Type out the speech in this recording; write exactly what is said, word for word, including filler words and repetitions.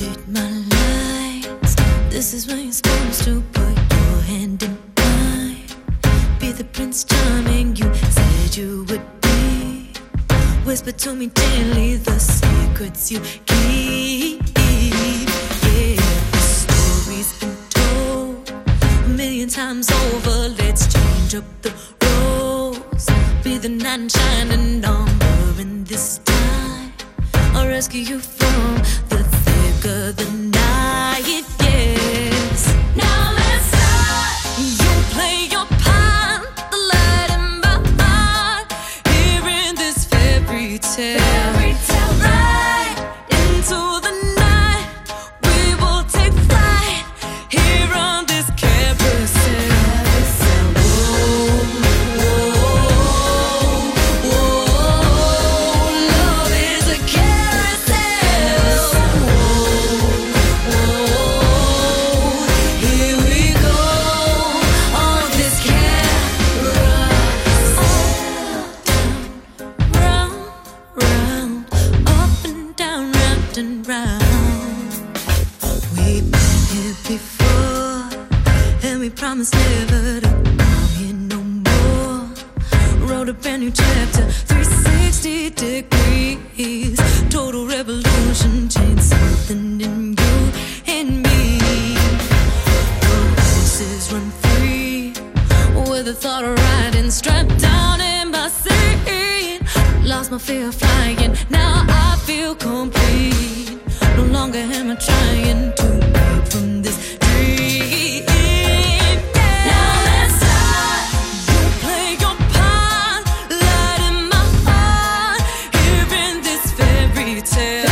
Read my lines. This is when you're supposed to put your hand in mine. Be the Prince Charming you said you would be. Whisper to me gently the secrets you keep. Yeah, the story's been told a million times over. Let's change up the roles. Be the knight in shining armor, and this time I'll rescue you from the thick of the night. Yes. Now let's start. You play your part, the light in my heart. Here in this fairy tale. Fairy tale ride into the night. We will take flight here on this carousel. Whoa, whoa, whoa. Love is a carousel. Whoa, whoa. Here we go on this carousel. Round, round, up and down, round and round. We've been here before, and we promised never to come here no more. Wrote a brand new chapter, three sixty degrees. Total revolution, changed something in you and me. The horses run free, with the thought of riding strapped down in my seat. Lost my fear of flying, now I feel complete. No longer am I trying to break from this dream. Now let's start. You play your part, light in my heart. Here in this fairy tale.